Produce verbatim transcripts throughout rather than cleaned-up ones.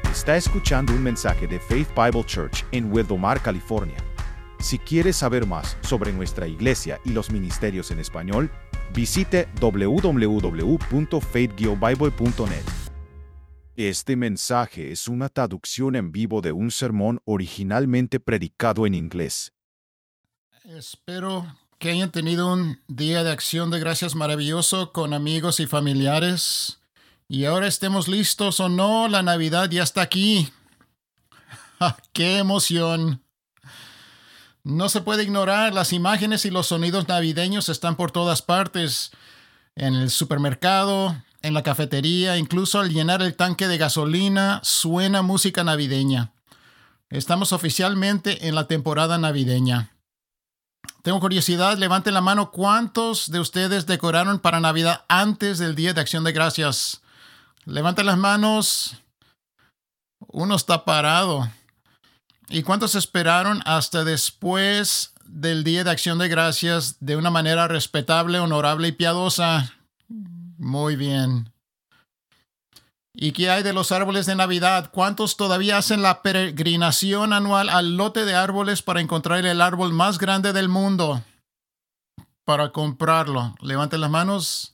Está escuchando un mensaje de Faith Bible Church en Wildomar, California. Si quieres saber más sobre nuestra iglesia y los ministerios en español, visite doble u doble u doble u punto faith bible punto net. Este mensaje es una traducción en vivo de un sermón originalmente predicado en inglés. Espero que hayan tenido un día de acción de gracias maravilloso con amigos y familiares. Y ahora estemos listos o no, la Navidad ya está aquí. ¡Qué emoción! No se puede ignorar, las imágenes y los sonidos navideños están por todas partes. En el supermercado, en la cafetería, incluso al llenar el tanque de gasolina, suena música navideña. Estamos oficialmente en la temporada navideña. Tengo curiosidad, levanten la mano, ¿cuántos de ustedes decoraron para Navidad antes del Día de Acción de Gracias? Levanten las manos. Uno está parado. ¿Y cuántos esperaron hasta después del Día de Acción de Gracias de una manera respetable, honorable y piadosa? Muy bien. ¿Y qué hay de los árboles de Navidad? ¿Cuántos todavía hacen la peregrinación anual al lote de árboles para encontrar el árbol más grande del mundo? Para comprarlo. Levanten las manos.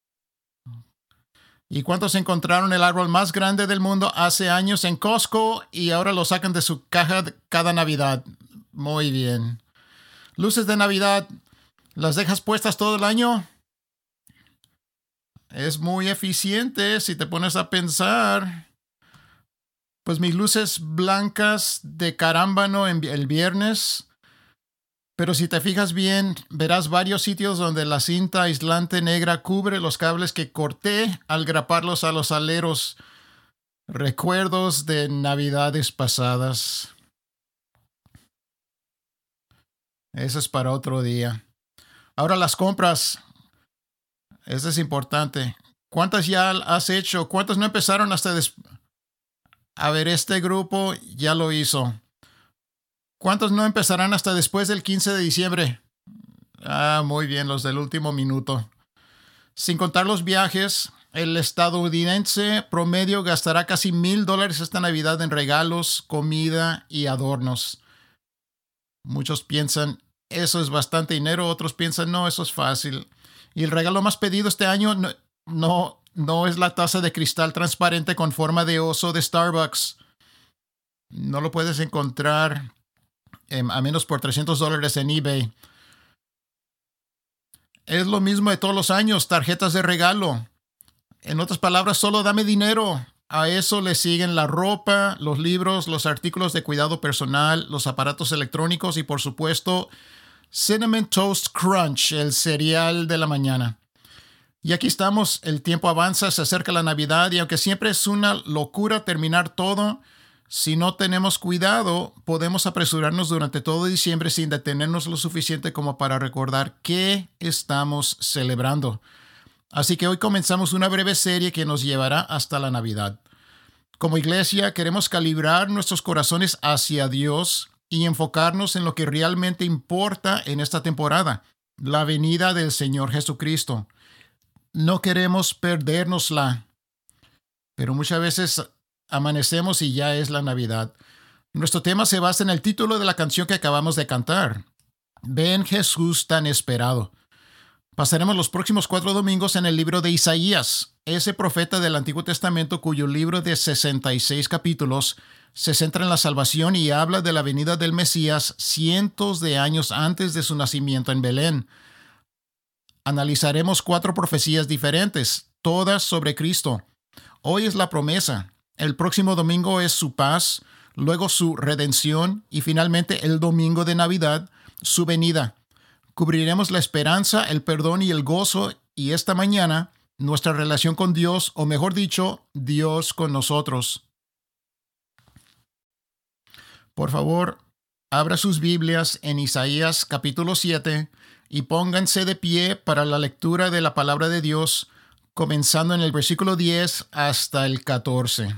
¿Y cuántos encontraron el árbol más grande del mundo hace años en Costco y ahora lo sacan de su caja cada Navidad? Muy bien. ¿Luces de Navidad las dejas puestas todo el año? Es muy eficiente si te pones a pensar. Pues mis luces blancas de carámbano en el viernes. Pero si te fijas bien, verás varios sitios donde la cinta aislante negra cubre los cables que corté al graparlos a los aleros. Recuerdos de Navidades pasadas. Eso es para otro día. Ahora las compras. Eso es importante. ¿Cuántas ya has hecho? ¿Cuántas no empezaron hasta después? A ver, este grupo ya lo hizo. ¿Cuántos no empezarán hasta después del quince de diciembre? Ah, muy bien, los del último minuto. Sin contar los viajes, el estadounidense promedio gastará casi mil dólares esta Navidad en regalos, comida y adornos. Muchos piensan, eso es bastante dinero. Otros piensan, no, eso es fácil. Y el regalo más pedido este año no, no, no es la taza de cristal transparente con forma de oso de Starbucks. No lo puedes encontrar eh, a menos por trescientos dólares en eBay. Es lo mismo de todos los años, tarjetas de regalo. En otras palabras, solo dame dinero. A eso le siguen la ropa, los libros, los artículos de cuidado personal, los aparatos electrónicos y, por supuesto, Cinnamon Toast Crunch, el cereal de la mañana. Y aquí estamos, el tiempo avanza, se acerca la Navidad y aunque siempre es una locura terminar todo, si no tenemos cuidado, podemos apresurarnos durante todo diciembre sin detenernos lo suficiente como para recordar qué estamos celebrando. Así que hoy comenzamos una breve serie que nos llevará hasta la Navidad. Como iglesia, queremos calibrar nuestros corazones hacia Dios y enfocarnos en lo que realmente importa en esta temporada, la venida del Señor Jesucristo. No queremos perdérnosla, pero muchas veces amanecemos y ya es la Navidad. Nuestro tema se basa en el título de la canción que acabamos de cantar, Ven Jesús tan esperado. Pasaremos los próximos cuatro domingos en el libro de Isaías, ese profeta del Antiguo Testamento cuyo libro de sesenta y seis capítulos se centra en la salvación y habla de la venida del Mesías cientos de años antes de su nacimiento en Belén. Analizaremos cuatro profecías diferentes, todas sobre Cristo. Hoy es la promesa, el próximo domingo es su paz, luego su redención y finalmente el domingo de Navidad, su venida. Cubriremos la esperanza, el perdón y el gozo y esta mañana nuestra relación con Dios, o mejor dicho, Dios con nosotros. Por favor, abra sus Biblias en Isaías capítulo siete y pónganse de pie para la lectura de la palabra de Dios, comenzando en el versículo diez hasta el catorce.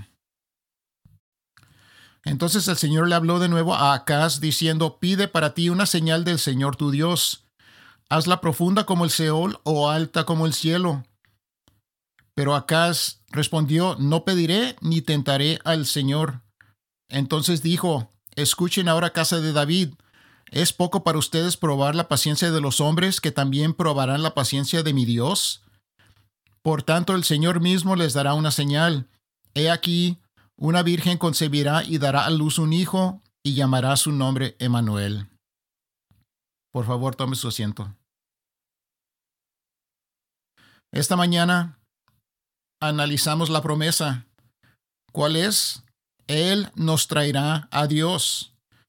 Entonces el Señor le habló de nuevo a Acaz, diciendo, pide para ti una señal del Señor tu Dios. Hazla profunda como el Seol o alta como el cielo. Pero Acaz respondió: no pediré ni tentaré al Señor. Entonces dijo: escuchen ahora, casa de David. ¿Es poco para ustedes probar la paciencia de los hombres, que también probarán la paciencia de mi Dios? Por tanto, el Señor mismo les dará una señal. He aquí, una virgen concebirá y dará a luz un hijo, y llamará su nombre Emmanuel. Por favor, tome su asiento. Esta mañana analizamos la promesa. ¿Cuál es? Él nos traerá a Dios.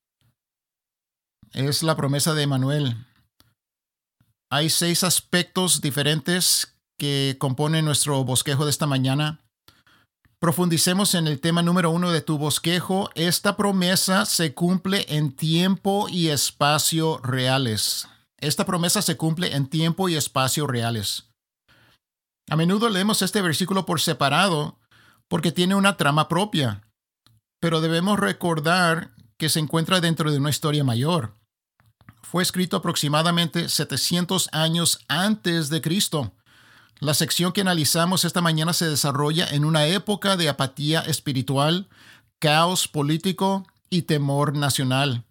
Es la promesa de Emmanuel. Hay seis aspectos diferentes que componen nuestro bosquejo de esta mañana. Profundicemos en el tema número uno de tu bosquejo. Esta promesa se cumple en tiempo y espacio reales. Esta promesa se cumple en tiempo y espacio reales. A menudo leemos este versículo por separado porque tiene una trama propia, pero debemos recordar que se encuentra dentro de una historia mayor. Fue escrito aproximadamente setecientos años antes de Cristo. La sección que analizamos esta mañana se desarrolla en una época de apatía espiritual, caos político y temor nacional.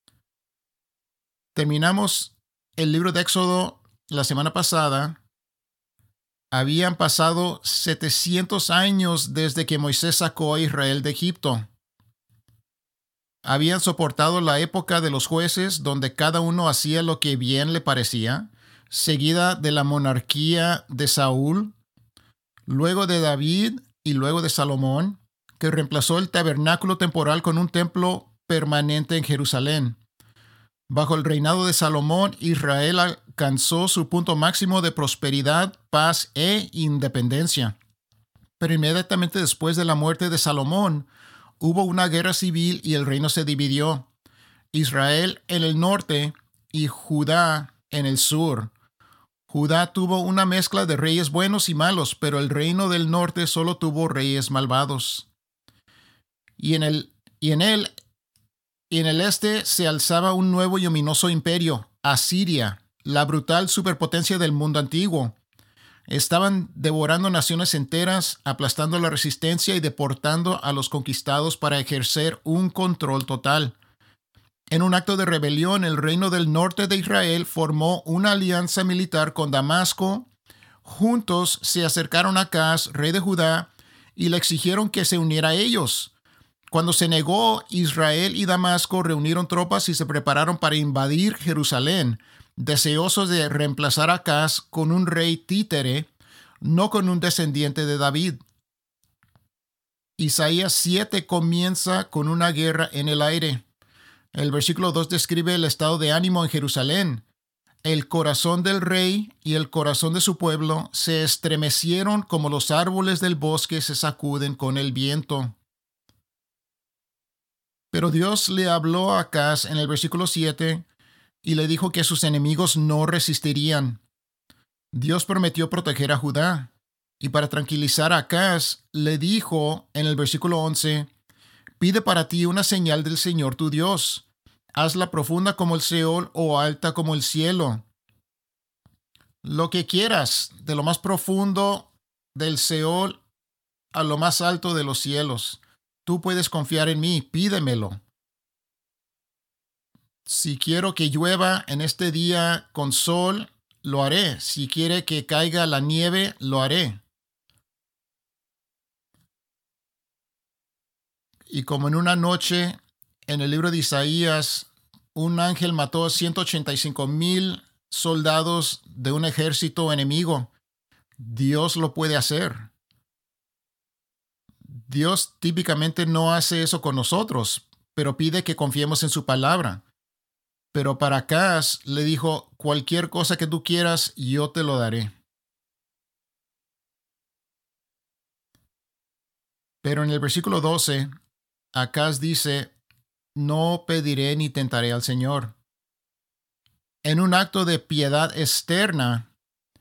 Terminamos el libro de Éxodo la semana pasada. Habían pasado setecientos años desde que Moisés sacó a Israel de Egipto. Habían soportado la época de los jueces, donde cada uno hacía lo que bien le parecía, seguida de la monarquía de Saúl, luego de David y luego de Salomón, que reemplazó el tabernáculo temporal con un templo permanente en Jerusalén. Bajo el reinado de Salomón, Israel alcanzó su punto máximo de prosperidad, paz e independencia. Pero inmediatamente después de la muerte de Salomón, hubo una guerra civil y el reino se dividió. Israel en el norte y Judá en el sur. Judá tuvo una mezcla de reyes buenos y malos, pero el reino del norte solo tuvo reyes malvados. Y en el, y en el, y en el este se alzaba un nuevo y ominoso imperio, Asiria, la brutal superpotencia del mundo antiguo. Estaban devorando naciones enteras, aplastando la resistencia y deportando a los conquistados para ejercer un control total. En un acto de rebelión, el reino del norte de Israel formó una alianza militar con Damasco. Juntos se acercaron a Acaz, rey de Judá, y le exigieron que se uniera a ellos. Cuando se negó, Israel y Damasco reunieron tropas y se prepararon para invadir Jerusalén, deseosos de reemplazar a Acaz con un rey títere, no con un descendiente de David. Isaías siete comienza con una guerra en el aire. El versículo dos describe el estado de ánimo en Jerusalén. El corazón del rey y el corazón de su pueblo se estremecieron como los árboles del bosque se sacuden con el viento. Pero Dios le habló a Acaz en el versículo siete y le dijo que sus enemigos no resistirían. Dios prometió proteger a Judá, y para tranquilizar a Acaz, le dijo en el versículo once, «Pide para ti una señal del Señor tu Dios. Hazla profunda como el Seol o alta como el cielo». Lo que quieras, de lo más profundo del Seol a lo más alto de los cielos. Tú puedes confiar en mí, pídemelo. Si quiero que llueva en este día con sol, lo haré. Si quiere que caiga la nieve, lo haré. Y como en una noche, en el libro de Isaías, un ángel mató a ciento ochenta y cinco mil soldados de un ejército enemigo, Dios lo puede hacer. Dios típicamente no hace eso con nosotros, pero pide que confiemos en su palabra. Pero para Acaz le dijo, cualquier cosa que tú quieras, yo te lo daré. Pero en el versículo doce, Acaz dice, no pediré ni tentaré al Señor. En un acto de piedad externa,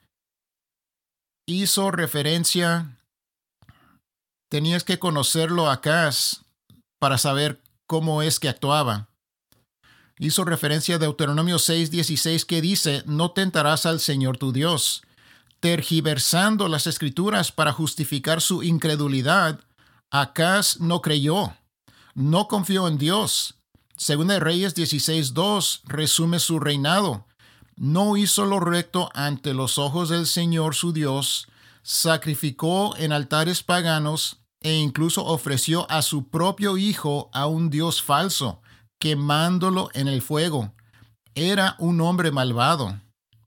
hizo referencia, tenías que conocerlo a Acaz para saber cómo es que actuaba. Hizo referencia a Deuteronomio seis dieciséis que dice, no tentarás al Señor tu Dios. tergiversando las escrituras para justificar su incredulidad, Acaz no creyó, no confió en Dios. Segunda de Reyes dieciséis dos resume su reinado. No hizo lo recto ante los ojos del Señor su Dios, sacrificó en altares paganos e incluso ofreció a su propio hijo a un Dios falso, quemándolo en el fuego. Era un hombre malvado.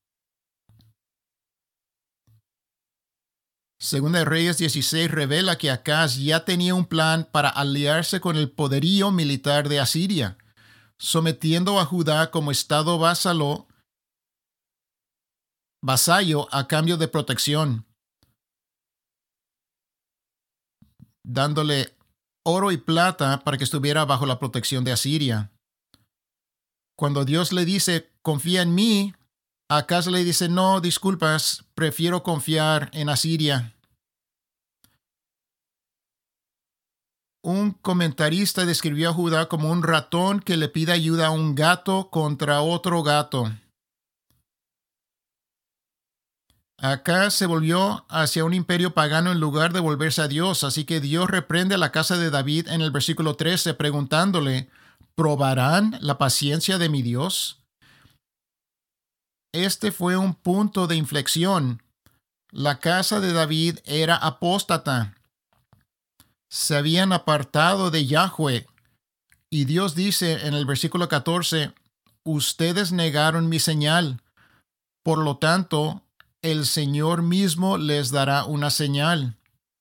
Segunda de Reyes dieciséis revela que Acaz ya tenía un plan para aliarse con el poderío militar de Asiria, sometiendo a Judá como estado vasallo, vasallo a cambio de protección, dándole oro y plata para que estuviera bajo la protección de Asiria. Cuando Dios le dice, confía en mí, Acaz le dice, no, disculpas, prefiero confiar en Asiria. Un comentarista describió a Judá como un ratón que le pide ayuda a un gato contra otro gato. Acaz se volvió hacia un imperio pagano en lugar de volverse a Dios, así que Dios reprende a la casa de David en el versículo trece preguntándole, ¿probarán la paciencia de mi Dios? Este fue un punto de inflexión. La casa de David era apóstata. Se habían apartado de Yahweh. Y Dios dice en el versículo catorce, ustedes negaron mi señal. Por lo tanto, el Señor mismo les dará una señal.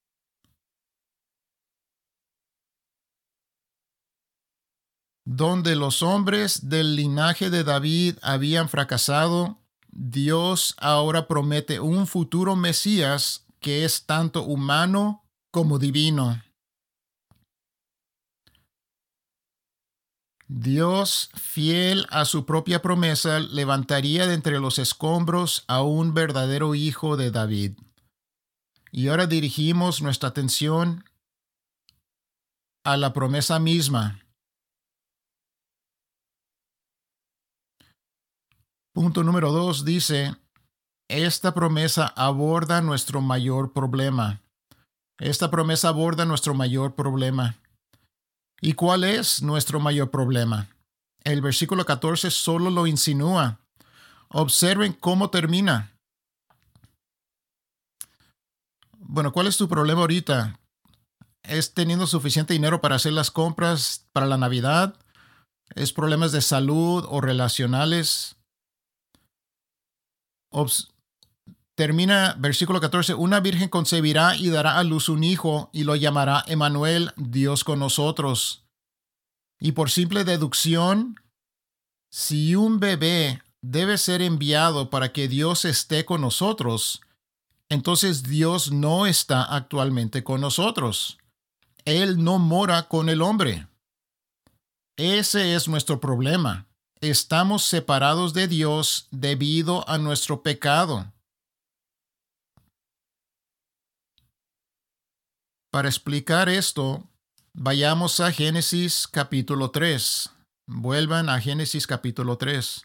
Donde los hombres del linaje de David habían fracasado, Dios ahora promete un futuro Mesías que es tanto humano como divino. Dios, fiel a su propia promesa, levantaría de entre los escombros a un verdadero hijo de David. Y ahora dirigimos nuestra atención a la promesa misma. Punto número dos dice, esta promesa aborda nuestro mayor problema. Esta promesa aborda nuestro mayor problema. ¿Y cuál es nuestro mayor problema? El versículo catorce solo lo insinúa. Observen cómo termina. Bueno, ¿cuál es tu problema ahorita? ¿Es teniendo suficiente dinero para hacer las compras para la Navidad? ¿Es problemas de salud o relacionales? Obs- Termina versículo catorce, una virgen concebirá y dará a luz un hijo y lo llamará Emmanuel, Dios con nosotros. Y por simple deducción, si un bebé debe ser enviado para que Dios esté con nosotros, entonces Dios no está actualmente con nosotros. Él no mora con el hombre. Ese es nuestro problema. Estamos separados de Dios debido a nuestro pecado. Para explicar esto, vayamos a Génesis capítulo tres. Vuelvan a Génesis capítulo tres.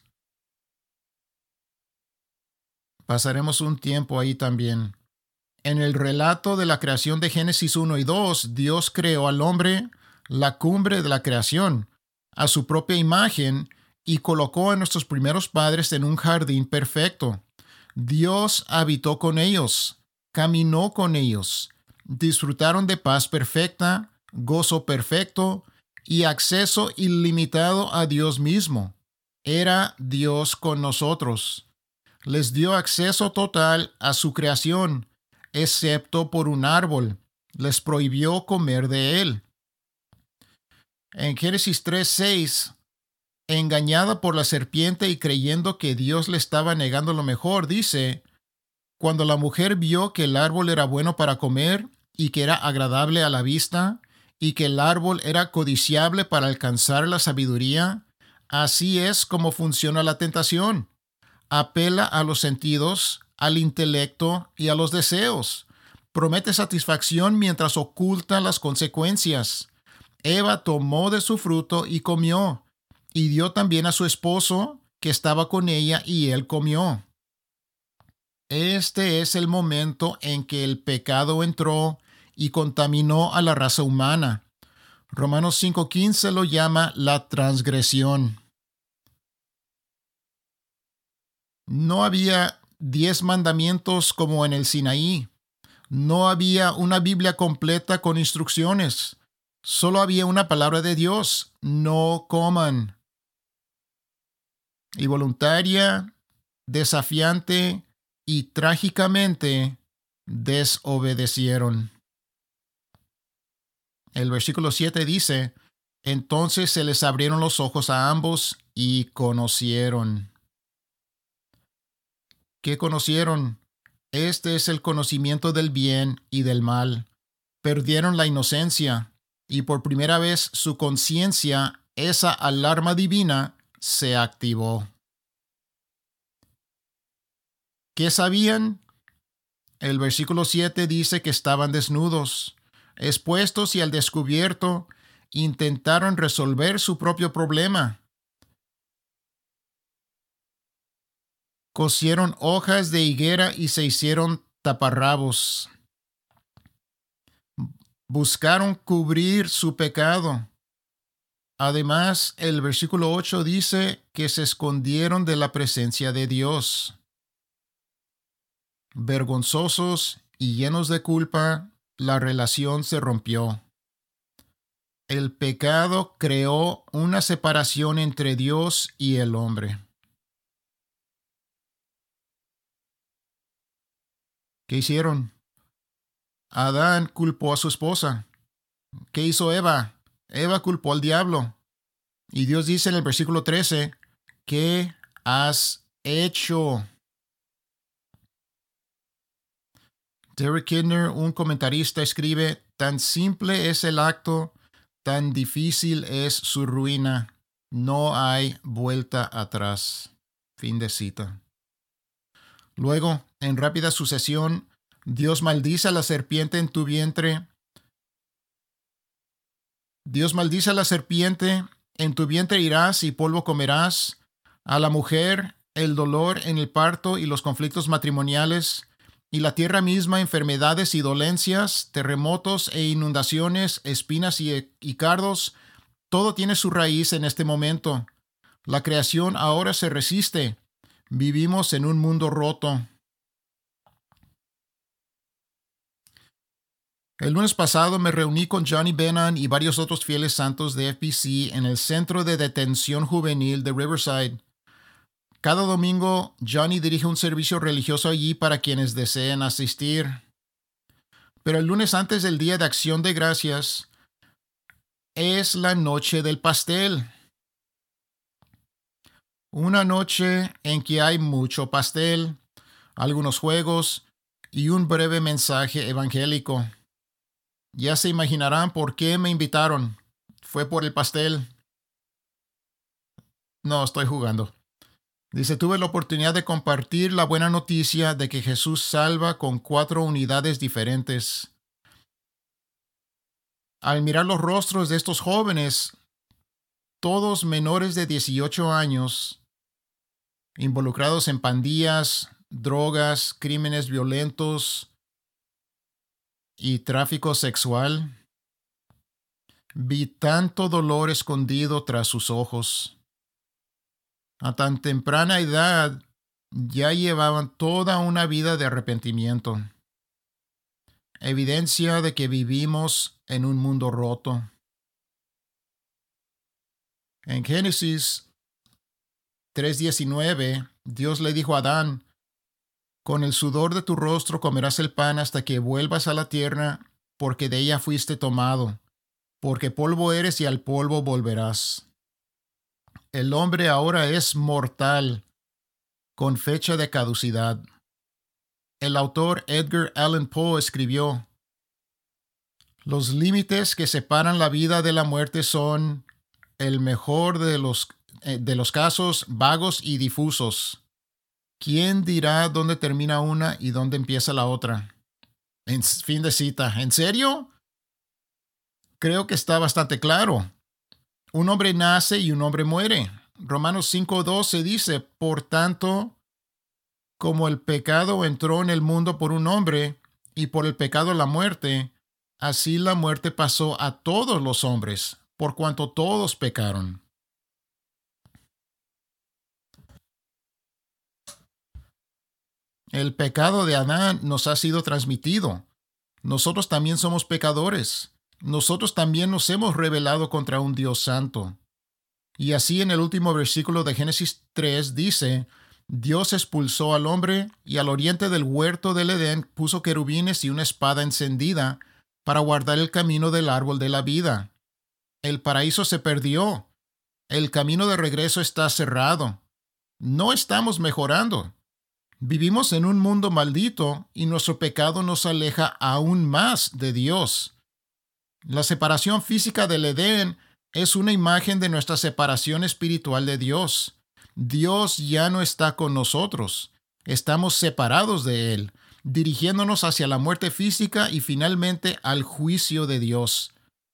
Pasaremos un tiempo ahí también. En el relato de la creación de Génesis uno y dos, Dios creó al hombre, la cumbre de la creación, a su propia imagen y colocó a nuestros primeros padres en un jardín perfecto. Dios habitó con ellos, caminó con ellos. Disfrutaron de paz perfecta, gozo perfecto y acceso ilimitado a Dios mismo. Era Dios con nosotros. Les dio acceso total a su creación, excepto por un árbol. Les prohibió comer de él. En Génesis tres seis, engañada por la serpiente y creyendo que Dios le estaba negando lo mejor, dice, cuando la mujer vio que el árbol era bueno para comer y que era agradable a la vista y que el árbol era codiciable para alcanzar la sabiduría, así es como funciona la tentación. Apela a los sentidos, al intelecto y a los deseos. Promete satisfacción mientras oculta las consecuencias. Eva tomó de su fruto y comió, y dio también a su esposo, que estaba con ella, y él comió. Este es el momento en que el pecado entró y contaminó a la raza humana. Romanos cinco quince lo llama la transgresión. No había diez mandamientos como en el Sinaí. No había una Biblia completa con instrucciones. Solo había una palabra de Dios: no coman. Y voluntaria, desafiante y trágicamente desobedecieron. El versículo siete dice: entonces se les abrieron los ojos a ambos y conocieron. ¿Qué conocieron? Este es el conocimiento del bien y del mal. Perdieron la inocencia y por primera vez su conciencia, esa alarma divina, se activó. ¿Qué sabían? El versículo siete dice que estaban desnudos, expuestos y al descubierto, intentaron resolver su propio problema. Cosieron hojas de higuera y se hicieron taparrabos. Buscaron cubrir su pecado. Además, el versículo ocho dice que se escondieron de la presencia de Dios. Vergonzosos y llenos de culpa, la relación se rompió. El pecado creó una separación entre Dios y el hombre. ¿Qué hicieron? Adán culpó a su esposa. ¿Qué hizo Eva? Eva culpó al diablo. Y Dios dice en el versículo trece, ¿qué has hecho? Derek Kidner, un comentarista, escribe: tan simple es el acto, tan difícil es su ruina. No hay vuelta atrás. Fin de cita. Luego, en rápida sucesión, Dios maldice a la serpiente en tu vientre. Dios maldice a la serpiente, en tu vientre irás y polvo comerás. A la mujer, el dolor en el parto y los conflictos matrimoniales. Y la tierra misma, enfermedades y dolencias, terremotos e inundaciones, espinas y, y cardos, todo tiene su raíz en este momento. La creación ahora se resiste. Vivimos en un mundo roto. El lunes pasado me reuní con Johnny Benan y varios otros fieles santos de F B C en el Centro de Detención Juvenil de Riverside. Cada domingo, Johnny dirige un servicio religioso allí para quienes deseen asistir. Pero el lunes antes del Día de Acción de Gracias, es la noche del pastel. Una noche en que hay mucho pastel, algunos juegos y un breve mensaje evangélico. Ya se imaginarán por qué me invitaron. Fue por el pastel. No, estoy jugando. Dice, tuve la oportunidad de compartir la buena noticia de que Jesús salva con cuatro unidades diferentes. Al mirar los rostros de estos jóvenes, todos menores de dieciocho años, involucrados en pandillas, drogas, crímenes violentos y tráfico sexual, vi tanto dolor escondido tras sus ojos. A tan temprana edad ya llevaban toda una vida de arrepentimiento. Evidencia de que vivimos en un mundo roto. En Génesis tres diecinueve, Dios le dijo a Adán, con el sudor de tu rostro comerás el pan hasta que vuelvas a la tierra, porque de ella fuiste tomado, porque polvo eres y al polvo volverás. El hombre ahora es mortal, con fecha de caducidad. El autor Edgar Allan Poe escribió, los límites que separan la vida de la muerte son, el mejor de los, eh, de los casos, vagos y difusos. ¿Quién dirá dónde termina una y dónde empieza la otra? En fin de cita. ¿En serio? Creo que está bastante claro. Un hombre nace y un hombre muere. Romanos cinco doce dice, por tanto, Como el pecado entró en el mundo por un hombre, y por el pecado la muerte, así la muerte pasó a todos los hombres, por cuanto todos pecaron. El pecado de Adán nos ha sido transmitido. Nosotros también somos pecadores. Nosotros también nos hemos rebelado contra un Dios santo. Y así en el último versículo de Génesis tres dice: Dios expulsó al hombre y al oriente del huerto del Edén puso querubines y una espada encendida para guardar el camino del árbol de la vida. El paraíso se perdió. El camino de regreso está cerrado. No estamos mejorando. Vivimos en un mundo maldito y nuestro pecado nos aleja aún más de Dios. La separación física del Edén es una imagen de nuestra separación espiritual de Dios. Dios ya no está con nosotros. Estamos separados de Él, dirigiéndonos hacia la muerte física y finalmente al juicio de Dios.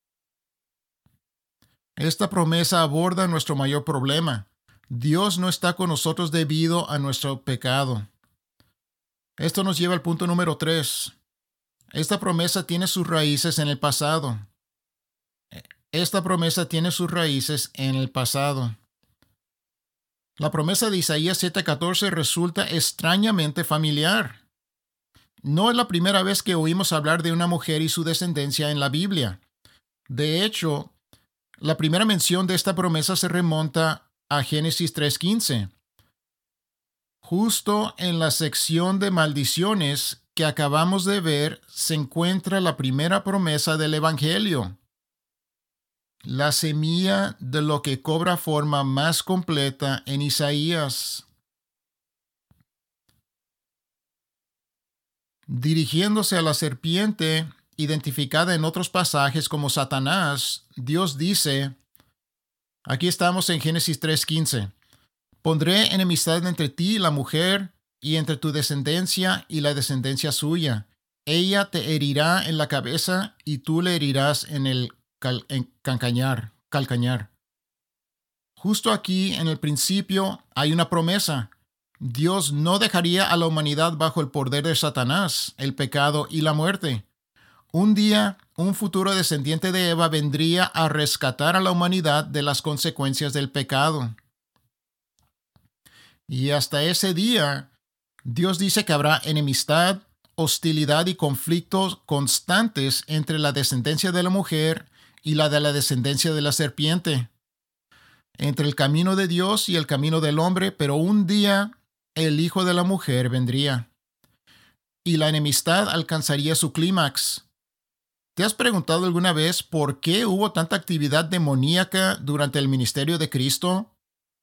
Esta promesa aborda nuestro mayor problema. Dios no está con nosotros debido a nuestro pecado. Esto nos lleva al punto número tres. Esta promesa tiene sus raíces en el pasado. Esta promesa tiene sus raíces en el pasado. La promesa de Isaías siete catorce resulta extrañamente familiar. No es la primera vez que oímos hablar de una mujer y su descendencia en la Biblia. De hecho, la primera mención de esta promesa se remonta a Génesis tres quince. Justo en la sección de maldiciones que acabamos de ver se encuentra la primera promesa del Evangelio. La semilla de lo que cobra forma más completa en Isaías. Dirigiéndose a la serpiente, identificada en otros pasajes como Satanás, Dios dice, aquí estamos en Génesis tres quince, pondré enemistad entre ti y la mujer, y entre tu descendencia y la descendencia suya. Ella te herirá en la cabeza, y tú le herirás en el cal- en calcañar, calcañar. Justo aquí, en el principio, hay una promesa. Dios no dejaría a la humanidad bajo el poder de Satanás, el pecado y la muerte. Un día, un futuro descendiente de Eva vendría a rescatar a la humanidad de las consecuencias del pecado. Y hasta ese día, Dios dice que habrá enemistad, hostilidad y conflictos constantes entre la descendencia de la mujer y la de la descendencia de la serpiente, entre el camino de Dios y el camino del hombre, pero un día el hijo de la mujer vendría y la enemistad alcanzaría su clímax. ¿Te has preguntado alguna vez por qué hubo tanta actividad demoníaca durante el ministerio de Cristo?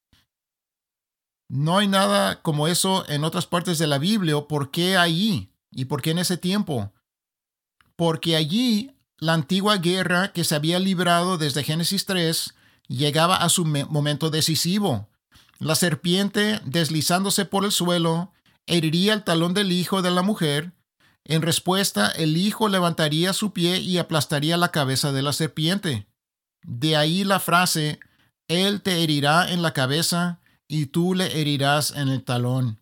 No hay nada como eso en otras partes de la Biblia. ¿Por qué allí? ¿Y por qué en ese tiempo? Porque allí la antigua guerra que se había librado desde Génesis tres llegaba a su momento decisivo. La serpiente, deslizándose por el suelo, heriría el talón del hijo de la mujer. En respuesta, el hijo levantaría su pie y aplastaría la cabeza de la serpiente. De ahí la frase, él te herirá en la cabeza y tú le herirás en el talón.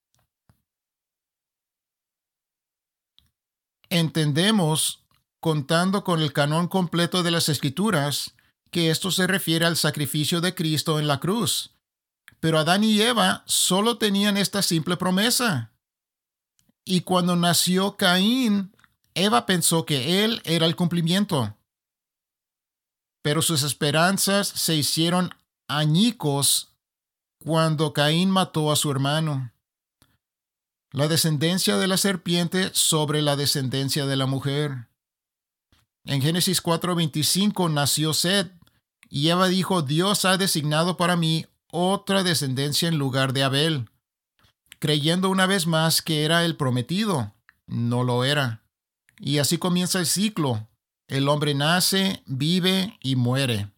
Entendemos, contando con el canon completo de las Escrituras, que esto se refiere al sacrificio de Cristo en la cruz. Pero Adán y Eva solo tenían esta simple promesa. Y cuando nació Caín, Eva pensó que él era el cumplimiento. Pero sus esperanzas se hicieron añicos cuando Caín mató a su hermano. La descendencia de la serpiente sobre la descendencia de la mujer. En Génesis cuatro veinticinco nació Set, y Eva dijo, Dios ha designado para mí otra descendencia en lugar de Abel, creyendo una vez más que era el prometido. No lo era. Y así comienza el ciclo. El hombre nace, vive y muere.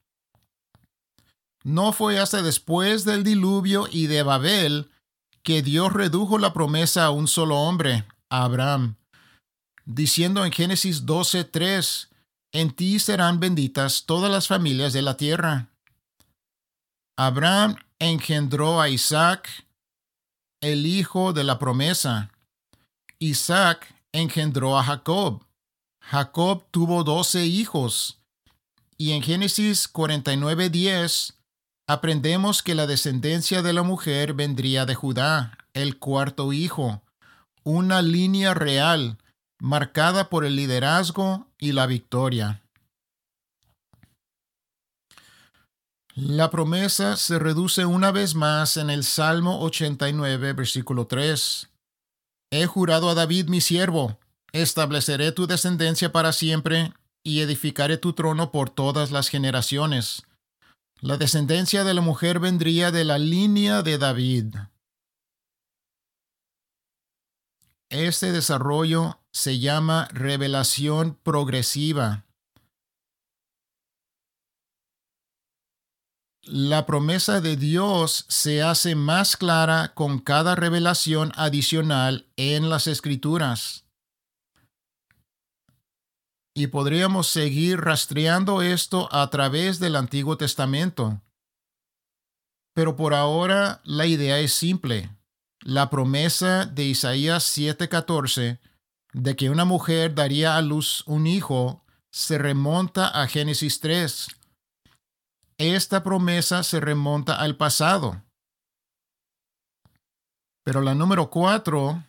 No fue hasta después del diluvio y de Babel que Dios redujo la promesa a un solo hombre, a Abraham, diciendo en Génesis doce tres, en ti serán benditas todas las familias de la tierra. Abraham engendró a Isaac, el hijo de la promesa. Isaac engendró a Jacob. Jacob tuvo doce hijos. Y en Génesis cuarenta y nueve diez aprendemos que la descendencia de la mujer vendría de Judá, el cuarto hijo, una línea real marcada por el liderazgo y la victoria. La promesa se reduce una vez más en el Salmo ochenta y nueve, versículo tres. He jurado a David mi siervo, estableceré tu descendencia para siempre y edificaré tu trono por todas las generaciones. La descendencia de la mujer vendría de la línea de David. Este desarrollo se llama revelación progresiva. La promesa de Dios se hace más clara con cada revelación adicional en las Escrituras. Y podríamos seguir rastreando esto a través del Antiguo Testamento. Pero por ahora la idea es simple. La promesa de Isaías siete catorce de que una mujer daría a luz un hijo se remonta a Génesis tres. Esta promesa se remonta al pasado. Pero la número cuatro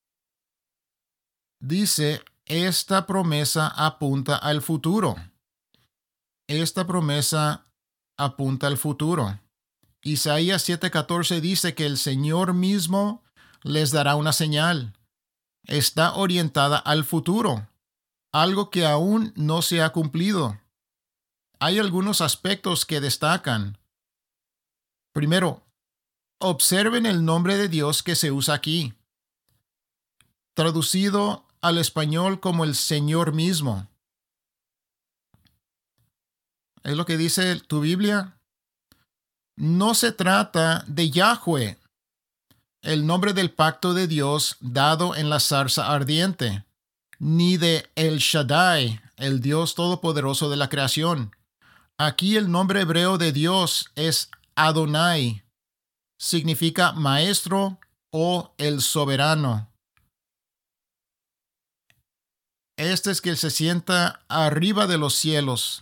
dice, esta promesa apunta al futuro. Esta promesa apunta al futuro. Isaías siete catorce dice que el Señor mismo les dará una señal. Está orientada al futuro, algo que aún no se ha cumplido. Hay algunos aspectos que destacan. Primero, observen el nombre de Dios que se usa aquí, traducido al español como el Señor mismo. ¿Es lo que dice tu Biblia? No se trata de Yahweh, el nombre del pacto de Dios dado en la zarza ardiente, ni de El Shaddai, el Dios todopoderoso de la creación. Aquí el nombre hebreo de Dios es Adonai. Significa maestro o el soberano. Este es que se sienta arriba de los cielos,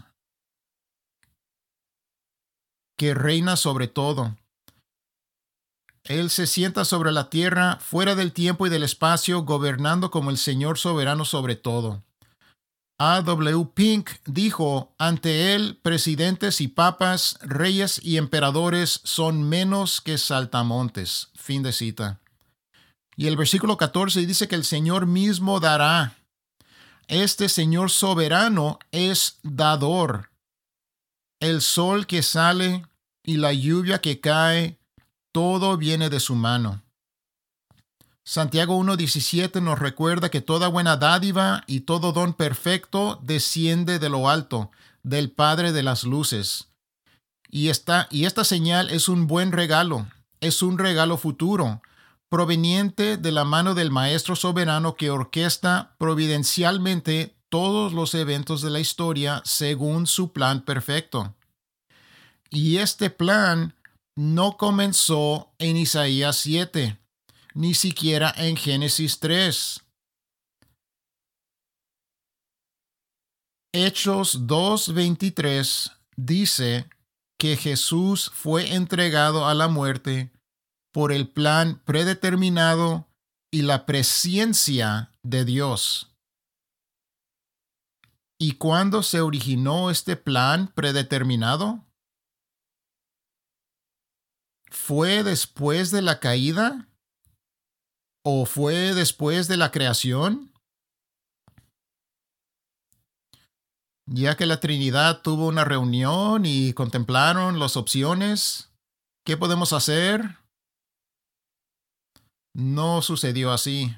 que reina sobre todo. Él se sienta sobre la tierra, fuera del tiempo y del espacio, gobernando como el Señor soberano sobre todo. A W Pink dijo, ante él, presidentes y papas, reyes y emperadores son menos que saltamontes. Fin de cita. Y el versículo catorce dice que el Señor mismo dará. Este Señor soberano es dador. El sol que sale y la lluvia que cae, todo viene de su mano. Santiago uno diecisiete nos recuerda que toda buena dádiva y todo don perfecto desciende de lo alto, del Padre de las luces. Y esta, y esta señal es un buen regalo, es un regalo futuro, proveniente de la mano del Maestro soberano que orquesta providencialmente todos los eventos de la historia según su plan perfecto. Y este plan no comenzó en Isaías siete. Ni siquiera en Génesis tres. Hechos dos veintitrés dice que Jesús fue entregado a la muerte por el plan predeterminado y la presciencia de Dios. ¿Y cuándo se originó este plan predeterminado? ¿Fue después de la caída? ¿O fue después de la creación? Ya que la Trinidad tuvo una reunión y contemplaron las opciones, ¿qué podemos hacer? No sucedió así.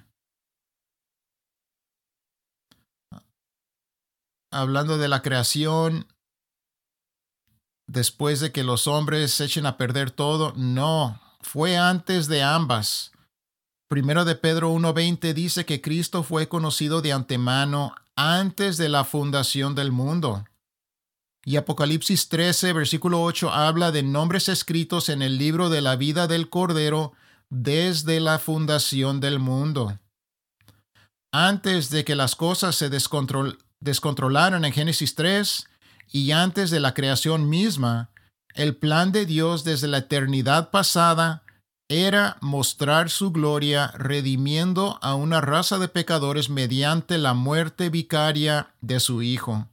Hablando de la creación, después de que los hombres se echen a perder todo, no, fue antes de ambas. Primero de Pedro uno veinte dice que Cristo fue conocido de antemano antes de la fundación del mundo. Y Apocalipsis trece, versículo ocho, habla de nombres escritos en el libro de la vida del Cordero desde la fundación del mundo. Antes de que las cosas se descontrol- descontrolaran en Génesis tres y antes de la creación misma, el plan de Dios desde la eternidad pasada era mostrar su gloria redimiendo a una raza de pecadores mediante la muerte vicaria de su Hijo.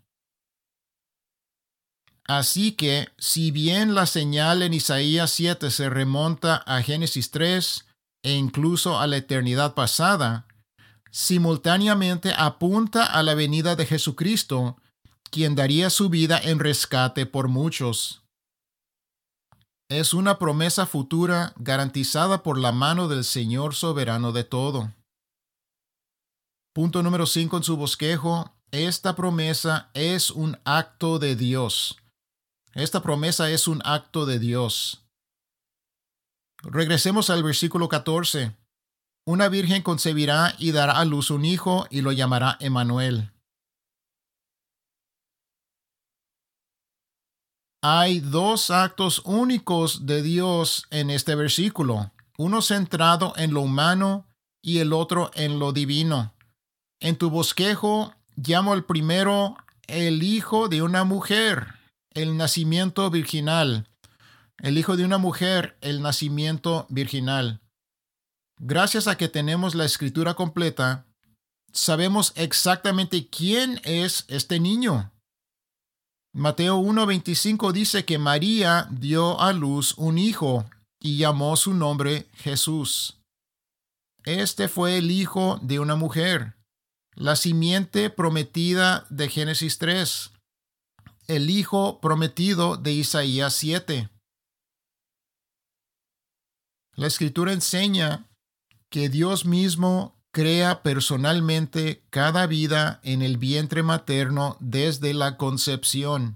Así que, si bien la señal en Isaías siete se remonta a Génesis tres e incluso a la eternidad pasada, simultáneamente apunta a la venida de Jesucristo, quien daría su vida en rescate por muchos. Es una promesa futura garantizada por la mano del Señor soberano de todo. Punto número cinco en su bosquejo. Esta promesa es un acto de Dios. Esta promesa es un acto de Dios. Regresemos al versículo catorce. Una virgen concebirá y dará a luz un hijo y lo llamará Emmanuel. Hay dos actos únicos de Dios en este versículo, uno centrado en lo humano y el otro en lo divino. En tu bosquejo llamo al primero el hijo de una mujer, el nacimiento virginal. El hijo de una mujer, el nacimiento virginal. Gracias a que tenemos la escritura completa, sabemos exactamente quién es este niño. Mateo uno veinticinco dice que María dio a luz un hijo y llamó su nombre Jesús. Este fue el hijo de una mujer, la simiente prometida de Génesis tres, el hijo prometido de Isaías siete. La escritura enseña que Dios mismo crea personalmente cada vida en el vientre materno desde la concepción.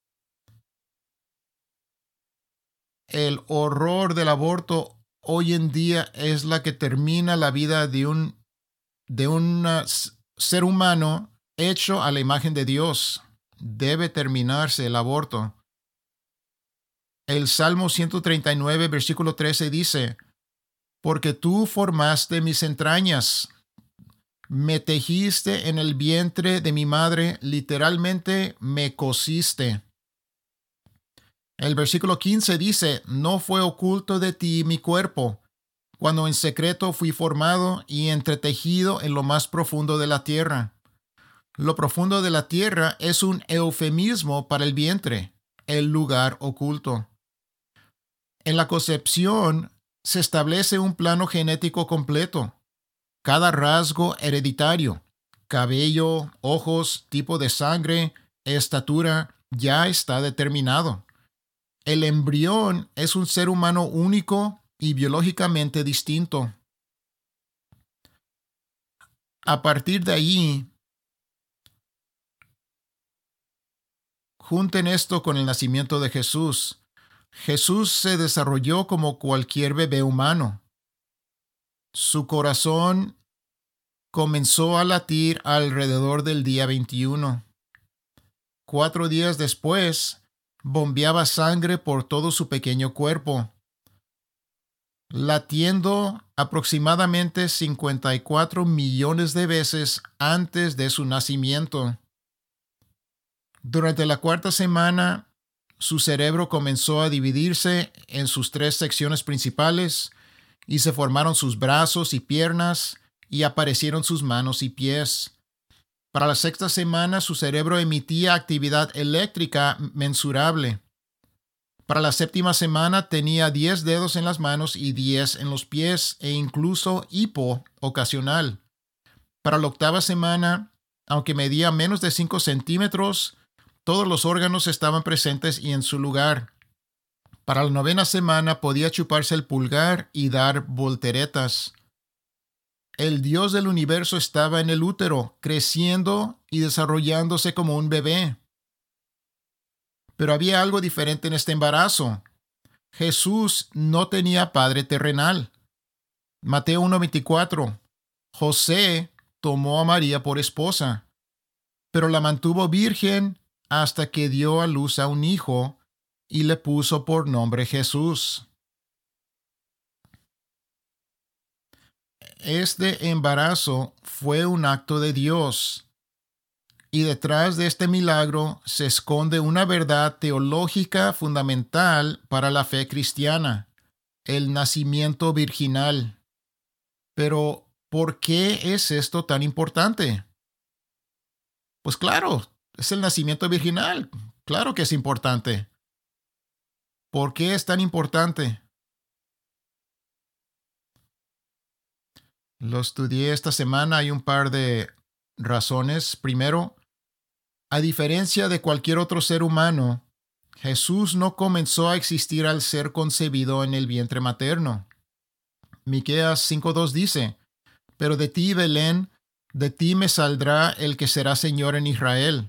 El horror del aborto hoy en día es la que termina la vida de un, de un ser humano hecho a la imagen de Dios. Debe terminarse el aborto. El Salmo ciento treinta y nueve, versículo trece dice: porque tú formaste mis entrañas, me tejiste en el vientre de mi madre, literalmente me cosiste. El versículo quince dice: no fue oculto de ti mi cuerpo, cuando en secreto fui formado y entretejido en lo más profundo de la tierra. Lo profundo de la tierra es un eufemismo para el vientre, el lugar oculto. En la concepción se establece un plano genético completo. Cada rasgo hereditario, cabello, ojos, tipo de sangre, estatura, ya está determinado. El embrión es un ser humano único y biológicamente distinto. A partir de ahí, junten esto con el nacimiento de Jesús. Jesús se desarrolló como cualquier bebé humano. Su corazón comenzó a latir alrededor del día veintiuno. Cuatro días después, bombeaba sangre por todo su pequeño cuerpo, latiendo aproximadamente cincuenta y cuatro millones de veces antes de su nacimiento. Durante la cuarta semana, su cerebro comenzó a dividirse en sus tres secciones principales y se formaron sus brazos y piernas y aparecieron sus manos y pies. Para la sexta semana, su cerebro emitía actividad eléctrica mensurable. Para la séptima semana, tenía diez dedos en las manos y diez en los pies e incluso hipo ocasional. Para la octava semana, aunque medía menos de cinco centímetros, todos los órganos estaban presentes y en su lugar. Para la novena semana podía chuparse el pulgar y dar volteretas. El Dios del universo estaba en el útero, creciendo y desarrollándose como un bebé. Pero había algo diferente en este embarazo. Jesús no tenía padre terrenal. Mateo uno veinticuatro. José tomó a María por esposa, pero la mantuvo virgen hasta que dio a luz a un hijo y le puso por nombre Jesús. Este embarazo fue un acto de Dios, y detrás de este milagro se esconde una verdad teológica fundamental para la fe cristiana: el nacimiento virginal. Pero, ¿por qué es esto tan importante? Pues claro, es el nacimiento virginal. Claro que es importante. ¿Por qué es tan importante? Lo estudié esta semana. Hay un par de razones. Primero, a diferencia de cualquier otro ser humano, Jesús no comenzó a existir al ser concebido en el vientre materno. Miqueas cinco dos dice: pero de ti, Belén, de ti me saldrá el que será Señor en Israel.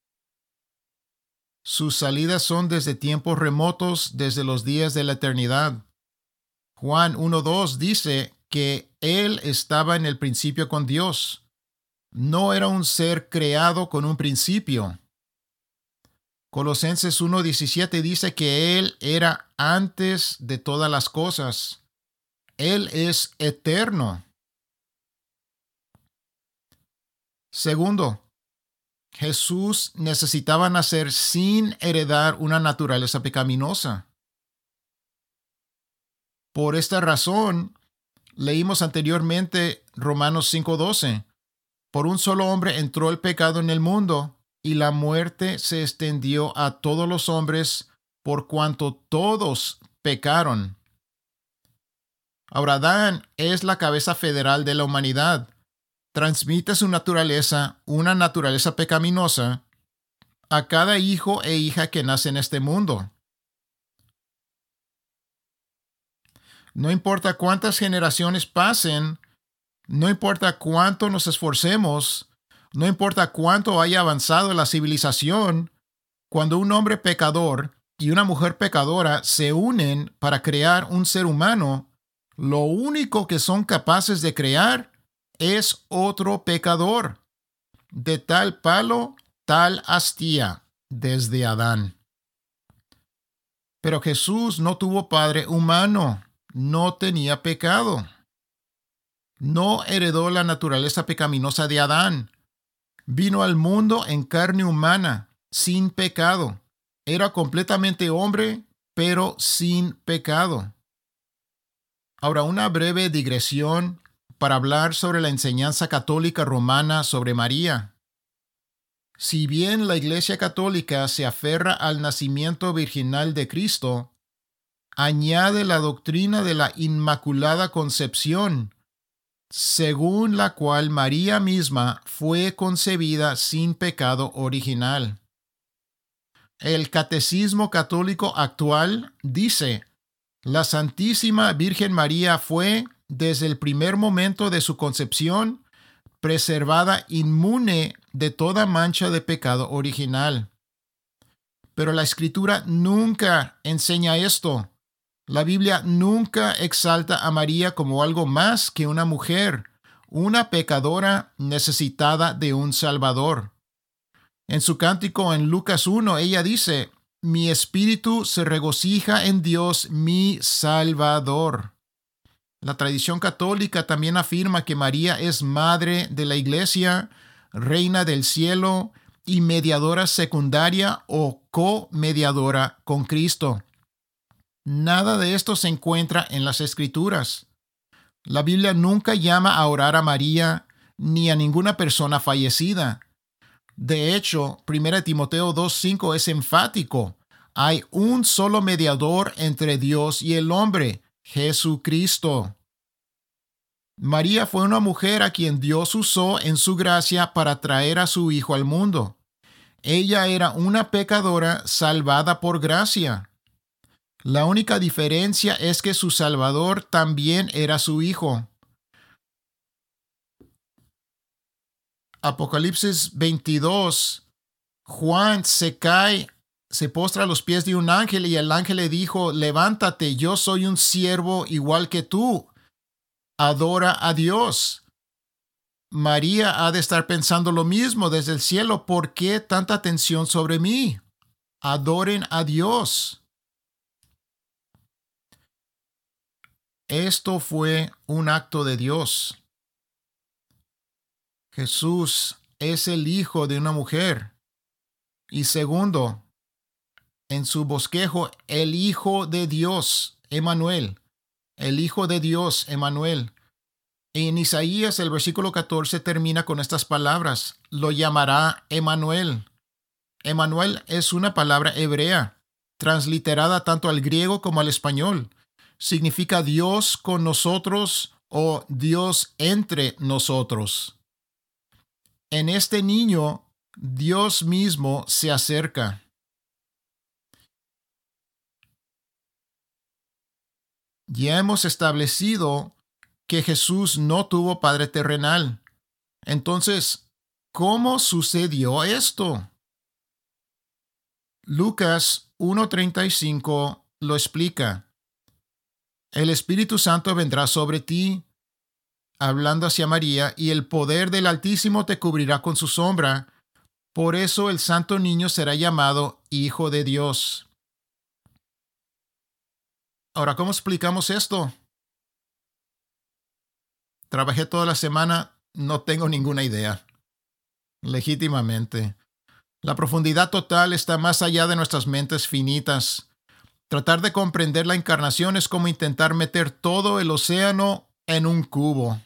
Sus salidas son desde tiempos remotos, desde los días de la eternidad. Juan uno dos dice que Él estaba en el principio con Dios. No era un ser creado con un principio. Colosenses uno diecisiete dice que Él era antes de todas las cosas. Él es eterno. Segundo, Jesús necesitaba nacer sin heredar una naturaleza pecaminosa. Por esta razón, leímos anteriormente Romanos cinco doce. Por un solo hombre entró el pecado en el mundo, y la muerte se extendió a todos los hombres, por cuanto todos pecaron. Ahora, Adán es la cabeza federal de la humanidad. Transmite su naturaleza, una naturaleza pecaminosa, a cada hijo e hija que nace en este mundo. No importa cuántas generaciones pasen, no importa cuánto nos esforcemos, no importa cuánto haya avanzado la civilización, cuando un hombre pecador y una mujer pecadora se unen para crear un ser humano, lo único que son capaces de crear es otro pecador. De tal palo, tal astilla, desde Adán. Pero Jesús no tuvo padre humano, no tenía pecado. No heredó la naturaleza pecaminosa de Adán. Vino al mundo en carne humana, sin pecado. Era completamente hombre, pero sin pecado. Ahora, una breve digresión para hablar sobre la enseñanza católica romana sobre María. Si bien la Iglesia Católica se aferra al nacimiento virginal de Cristo, añade la doctrina de la Inmaculada Concepción, según la cual María misma fue concebida sin pecado original. El Catecismo Católico actual dice: la Santísima Virgen María fue, desde el primer momento de su concepción, preservada inmune de toda mancha de pecado original. Pero la Escritura nunca enseña esto. La Biblia nunca exalta a María como algo más que una mujer, una pecadora necesitada de un Salvador. En su cántico en Lucas uno, ella dice: mi espíritu se regocija en Dios, mi Salvador. La tradición católica también afirma que María es madre de la Iglesia, reina del cielo y mediadora secundaria o co-mediadora con Cristo. Nada de esto se encuentra en las Escrituras. La Biblia nunca llama a orar a María ni a ninguna persona fallecida. De hecho, primera Timoteo dos cinco es enfático: hay un solo mediador entre Dios y el hombre, Jesucristo. María fue una mujer a quien Dios usó en su gracia para traer a su Hijo al mundo. Ella era una pecadora salvada por gracia. La única diferencia es que su Salvador también era su Hijo. Apocalipsis veintidós, Juan se cae, se postra a los pies de un ángel y el ángel le dijo: levántate, yo soy un siervo igual que tú. Adora a Dios. María ha de estar pensando lo mismo desde el cielo: ¿por qué tanta atención sobre mí? Adoren a Dios. Esto fue un acto de Dios. Jesús es el hijo de una mujer. Y segundo, en su bosquejo, el Hijo de Dios, Emmanuel. El Hijo de Dios, Emmanuel. En Isaías, el versículo catorce termina con estas palabras: lo llamará Emmanuel. Emmanuel es una palabra hebrea, transliterada tanto al griego como al español. Significa Dios con nosotros o Dios entre nosotros. En este niño, Dios mismo se acerca. Ya hemos establecido que Jesús no tuvo padre terrenal. Entonces, ¿cómo sucedió esto? Lucas uno treinta y cinco lo explica. El Espíritu Santo vendrá sobre ti, hablando hacia María, y el poder del Altísimo te cubrirá con su sombra. Por eso el santo niño será llamado Hijo de Dios. Ahora, ¿cómo explicamos esto? Trabajé toda la semana, no tengo ninguna idea. Legítimamente. La profundidad total está más allá de nuestras mentes finitas. Tratar de comprender la encarnación es como intentar meter todo el océano en un cubo.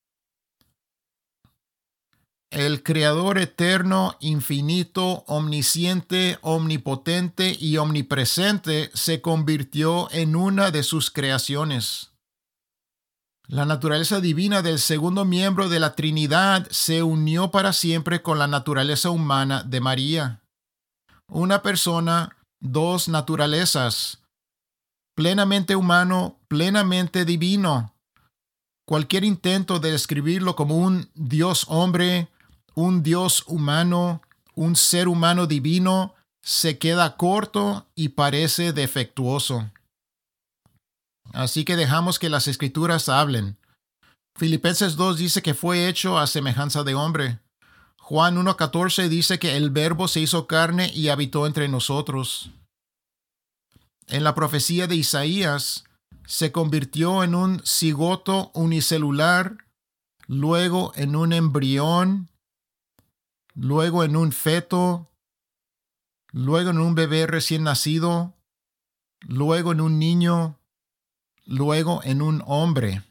El Creador eterno, infinito, omnisciente, omnipotente y omnipresente se convirtió en una de sus creaciones. La naturaleza divina del segundo miembro de la Trinidad se unió para siempre con la naturaleza humana de María. Una persona, dos naturalezas. Plenamente humano, plenamente divino. Cualquier intento de describirlo como un Dios hombre, un Dios humano, un ser humano divino, se queda corto y parece defectuoso. Así que dejamos que las Escrituras hablen. Filipenses dos dice que fue hecho a semejanza de hombre. Juan uno catorce dice que el Verbo se hizo carne y habitó entre nosotros. En la profecía de Isaías, se convirtió en un cigoto unicelular, luego en un embrión, luego en un feto, luego en un bebé recién nacido, luego en un niño, luego en un hombre.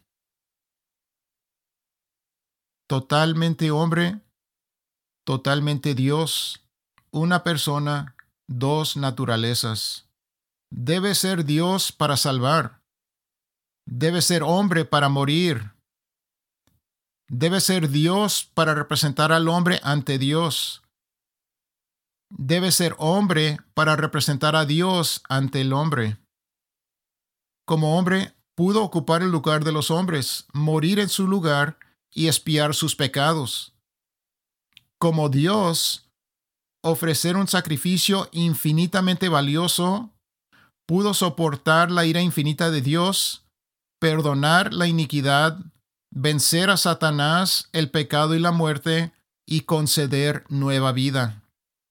Totalmente hombre, totalmente Dios, una persona, dos naturalezas. Debe ser Dios para salvar. Debe ser hombre para morir. Debe ser Dios para representar al hombre ante Dios. Debe ser hombre para representar a Dios ante el hombre. Como hombre, pudo ocupar el lugar de los hombres, morir en su lugar y expiar sus pecados. Como Dios, ofrecer un sacrificio infinitamente valioso, pudo soportar la ira infinita de Dios, perdonar la iniquidad, vencer a Satanás, el pecado y la muerte, y conceder nueva vida.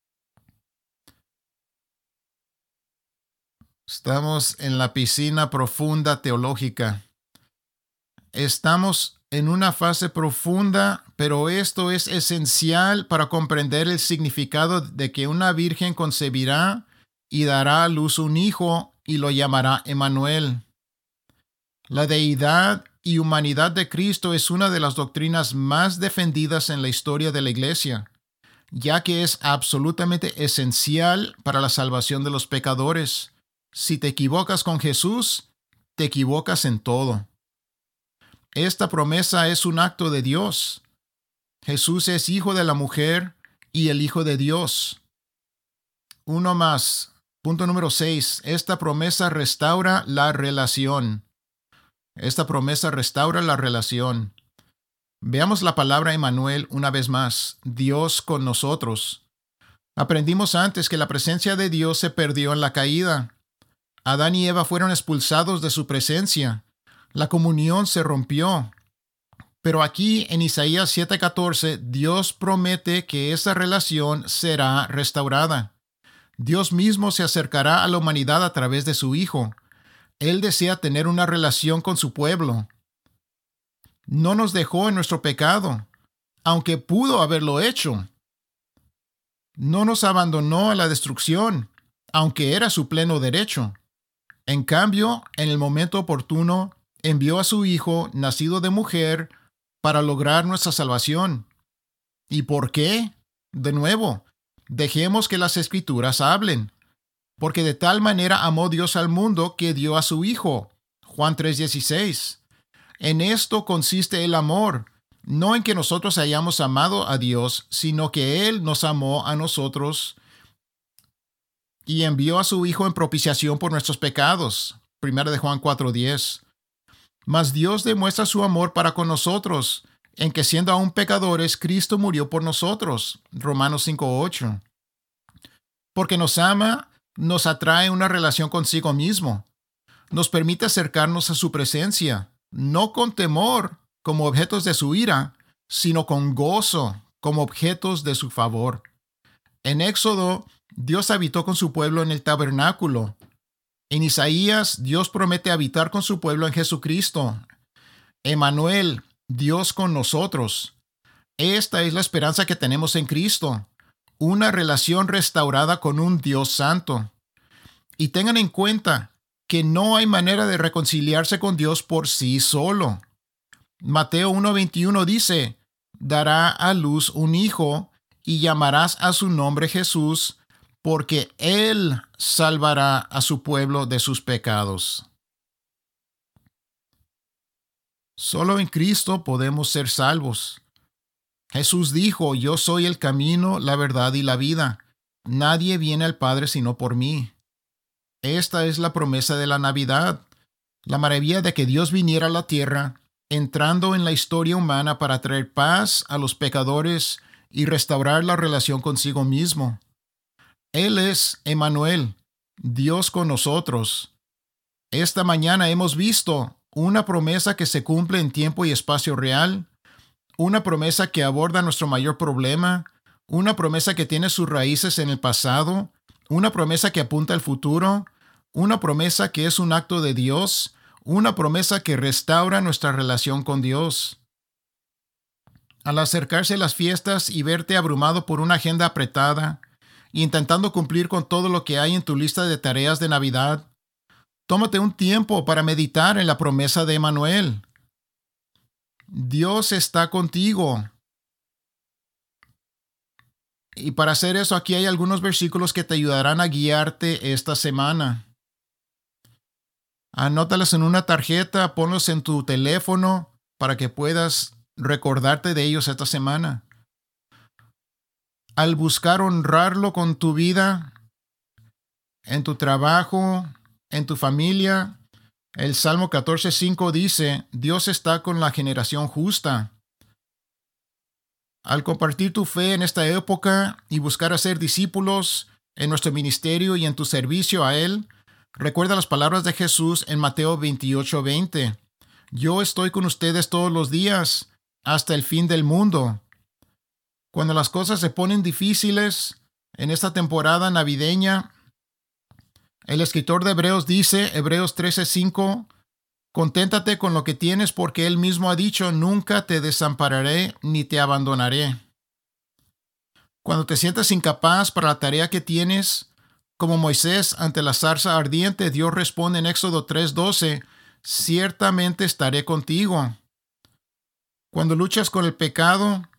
Estamos en la piscina profunda teológica. Estamos en una fase profunda, pero esto es esencial para comprender el significado de que una virgen concebirá y dará a luz un hijo y lo llamará Emmanuel. La deidad y humanidad de Cristo es una de las doctrinas más defendidas en la historia de la Iglesia, ya que es absolutamente esencial para la salvación de los pecadores. Si te equivocas con Jesús, te equivocas en todo. Esta promesa es un acto de Dios. Jesús es hijo de la mujer y el Hijo de Dios. Uno más. Punto número seis. Esta promesa restaura la relación. Esta promesa restaura la relación. Veamos la palabra Emmanuel una vez más. Dios con nosotros. Aprendimos antes que la presencia de Dios se perdió en la caída. Adán y Eva fueron expulsados de su presencia. La comunión se rompió. Pero aquí en Isaías siete catorce, Dios promete que esa relación será restaurada. Dios mismo se acercará a la humanidad a través de su Hijo. Él desea tener una relación con su pueblo. No nos dejó en nuestro pecado. aunque pudo haberlo hecho. No nos abandonó a la destrucción, aunque era su pleno derecho. En cambio, en el momento oportuno, envió a su Hijo, nacido de mujer, para lograr nuestra salvación. ¿Y por qué? De nuevo, dejemos que las Escrituras hablen. Porque de tal manera amó Dios al mundo que dio a su Hijo. Juan tres dieciséis. En esto consiste el amor, no en que nosotros hayamos amado a Dios, sino que Él nos amó a nosotros y envió a su Hijo en propiciación por nuestros pecados. Primera de Juan cuatro diez. Mas Dios demuestra su amor para con nosotros, en que siendo aún pecadores, Cristo murió por nosotros. Romanos cinco ocho. Porque nos ama, nos atrae una relación consigo mismo. Nos permite acercarnos a su presencia, no con temor, como objetos de su ira, sino con gozo, como objetos de su favor. En Éxodo, Dios habitó con su pueblo en el tabernáculo. En Isaías, Dios promete habitar con su pueblo en Jesucristo. Emmanuel, Dios con nosotros. Esta es la esperanza que tenemos en Cristo, una relación restaurada con un Dios santo. Y tengan en cuenta que no hay manera de reconciliarse con Dios por sí solo. Mateo uno veintiuno dice, dará a luz un hijo y llamarás a su nombre Jesús, porque Él salvará a su pueblo de sus pecados. Solo en Cristo podemos ser salvos. Jesús dijo, yo soy el camino, la verdad y la vida. Nadie viene al Padre sino por mí. Esta es la promesa de la Navidad, la maravilla de que Dios viniera a la tierra, entrando en la historia humana para traer paz a los pecadores y restaurar la relación consigo mismo. Él es Emmanuel, Dios con nosotros. Esta mañana hemos visto una promesa que se cumple en tiempo y espacio real, una promesa que aborda nuestro mayor problema, una promesa que tiene sus raíces en el pasado, una promesa que apunta al futuro, una promesa que es un acto de Dios, una promesa que restaura nuestra relación con Dios. Al acercarse las fiestas y verte abrumado por una agenda apretada, intentando cumplir con todo lo que hay en tu lista de tareas de Navidad, tómate un tiempo para meditar en la promesa de Emmanuel. Dios está contigo. Y para hacer eso, aquí hay algunos versículos que te ayudarán a guiarte esta semana. Anótalos en una tarjeta, ponlos en tu teléfono para que puedas recordarte de ellos esta semana. Al buscar honrarlo con tu vida, en tu trabajo, en tu familia, el Salmo catorce cinco dice, Dios está con la generación justa. Al compartir tu fe en esta época y buscar hacer discípulos en nuestro ministerio y en tu servicio a Él, recuerda las palabras de Jesús en Mateo veintiocho veinte. Yo estoy con ustedes todos los días, hasta el fin del mundo. Cuando las cosas se ponen difíciles en esta temporada navideña, el escritor de Hebreos dice, Hebreos trece cinco, conténtate con lo que tienes porque Él mismo ha dicho, nunca te desampararé ni te abandonaré. Cuando te sientas incapaz para la tarea que tienes, como Moisés ante la zarza ardiente, Dios responde en Éxodo tres doce, ciertamente estaré contigo. Cuando luchas con el pecado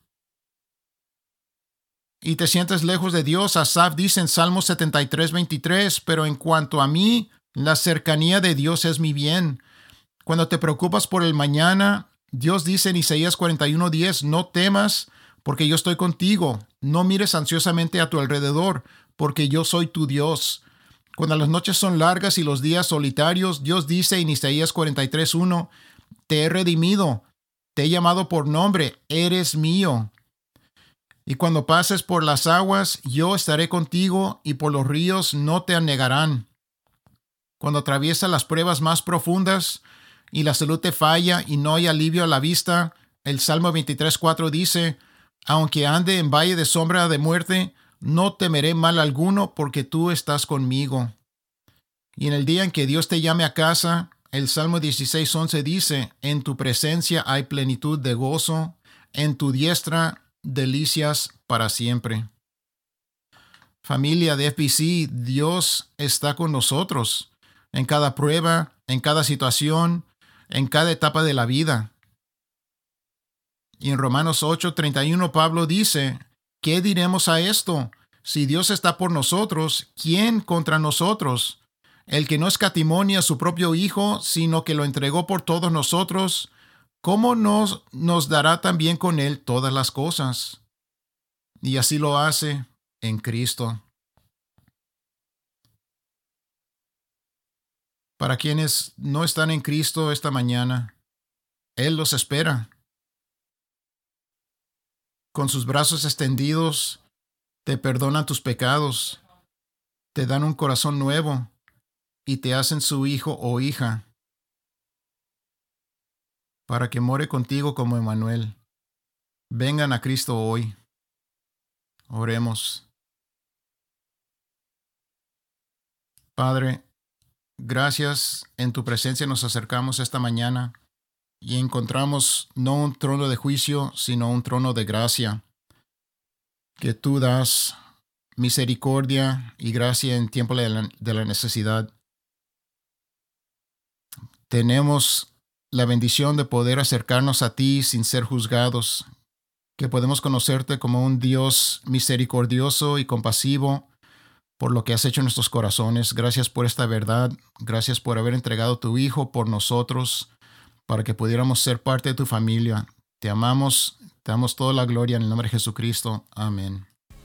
y te sientes lejos de Dios, Asaf dice en Salmo setenta y tres veintitrés, pero en cuanto a mí, la cercanía de Dios es mi bien. Cuando te preocupas por el mañana, Dios dice en Isaías cuarenta y uno diez, no temas, porque yo estoy contigo. No mires ansiosamente a tu alrededor, porque yo soy tu Dios. Cuando las noches son largas y los días solitarios, Dios dice en Isaías cuarenta y tres uno, te he redimido, te he llamado por nombre, eres mío. Y cuando pases por las aguas, yo estaré contigo, y por los ríos no te anegarán. Cuando atraviesas las pruebas más profundas y la salud te falla y no hay alivio a la vista, el Salmo veintitrés cuatro dice, aunque ande en valle de sombra de muerte, no temeré mal alguno porque tú estás conmigo. Y en el día en que Dios te llame a casa, el Salmo dieciséis once dice, en tu presencia hay plenitud de gozo, en tu diestra delicias para siempre. Familia de F B C, Dios está con nosotros en cada prueba, en cada situación, en cada etapa de la vida. Y en Romanos ocho treinta y uno Pablo dice, ¿qué diremos a esto? Si Dios está por nosotros, ¿quién contra nosotros? El que no escatimó ni a su propio Hijo, sino que lo entregó por todos nosotros, ¿cómo nos, nos dará también con Él todas las cosas? Y así lo hace en Cristo. Para quienes no están en Cristo esta mañana, Él los espera. Con sus brazos extendidos, te perdonan tus pecados, te dan un corazón nuevo y te hacen su hijo o hija, para que more contigo como Emmanuel. Vengan a Cristo hoy. Oremos. Padre, gracias, en tu presencia nos acercamos esta mañana y encontramos no un trono de juicio, sino un trono de gracia, que tú das misericordia y gracia en tiempo de la, de la necesidad. Tenemos la bendición de poder acercarnos a ti sin ser juzgados, que podemos conocerte como un Dios misericordioso y compasivo por lo que has hecho en nuestros corazones. Gracias por esta verdad. Gracias por haber entregado a tu Hijo por nosotros, para que pudiéramos ser parte de tu familia. Te amamos, te damos toda la gloria en el nombre de Jesucristo. Amén.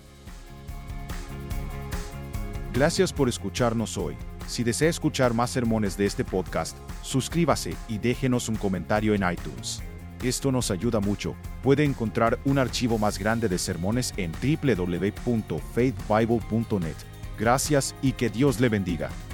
Gracias por escucharnos hoy. Si desea escuchar más sermones de este podcast, suscríbase y déjenos un comentario en iTunes. Esto nos ayuda mucho. Puede encontrar un archivo más grande de sermones en doble u doble u doble u punto faith bible punto net. Gracias y que Dios le bendiga.